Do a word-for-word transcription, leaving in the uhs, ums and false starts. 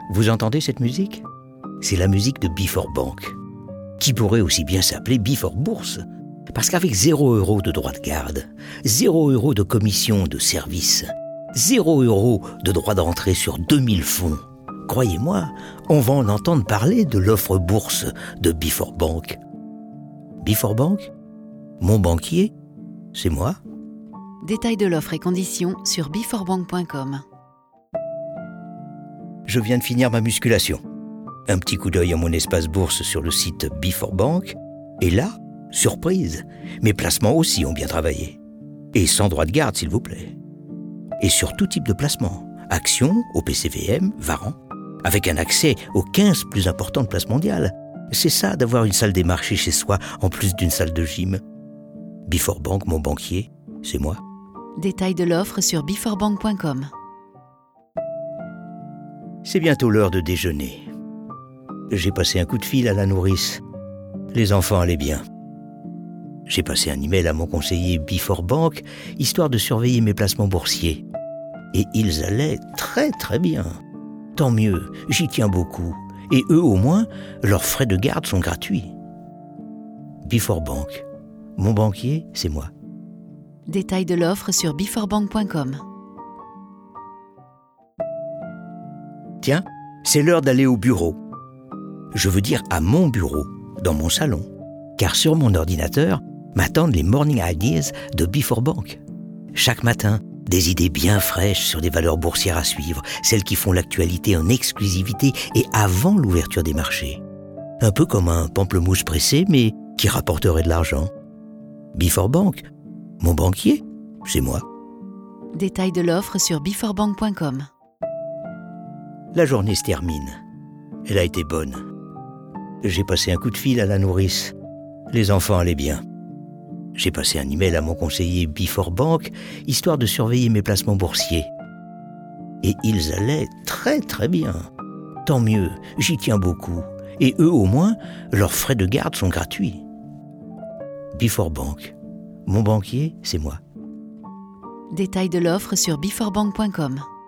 Vous entendez cette musique ? C'est la musique de Before Bank, qui pourrait aussi bien s'appeler Before Bourse. Parce qu'avec zéro euro de droit de garde, zéro euro de commission de service, zéro euro de droit d'entrée sur deux mille fonds, croyez-moi, on va en entendre parler de l'offre bourse de Before Bank. Before Bank ? Mon banquier, c'est moi. Détails de l'offre et conditions sur before bank point com. Je viens de finir ma musculation. Un petit coup d'œil à mon espace bourse sur le site Before Bank. Et là, surprise, mes placements aussi ont bien travaillé. Et sans droit de garde, s'il vous plaît. Et sur tout type de placement. Actions, O P C V M, Varan. Avec un accès aux quinze plus importantes places mondiales. C'est ça d'avoir une salle des marchés chez soi, en plus d'une salle de gym. Before Bank, mon banquier, c'est moi. Détails de l'offre sur before bank point com. C'est bientôt l'heure de déjeuner. J'ai passé un coup de fil à la nourrice. Les enfants allaient bien. J'ai passé un email à mon conseiller Before Bank, histoire de surveiller mes placements boursiers. Et ils allaient très très bien. Tant mieux, j'y tiens beaucoup. Et eux au moins, leurs frais de garde sont gratuits. Before Bank, mon banquier, c'est moi. Détails de l'offre sur before bank point com. Tiens, c'est l'heure d'aller au bureau. Je veux dire à mon bureau, dans mon salon. Car sur mon ordinateur m'attendent les Morning Ideas de Before Bank. Chaque matin, des idées bien fraîches sur des valeurs boursières à suivre, celles qui font l'actualité en exclusivité et avant l'ouverture des marchés. Un peu comme un pamplemousse pressé, mais qui rapporterait de l'argent. Before Bank, mon banquier, c'est moi. Détails de l'offre sur before bank point com. La journée se termine. Elle a été bonne. J'ai passé un coup de fil à la nourrice. Les enfants allaient bien. J'ai passé un email à mon conseiller Before Bank, histoire de surveiller mes placements boursiers. Et ils allaient très très bien. Tant mieux, j'y tiens beaucoup. Et eux au moins, leurs frais de garde sont gratuits. Before Bank, mon banquier, c'est moi. Détails de l'offre sur before bank point com.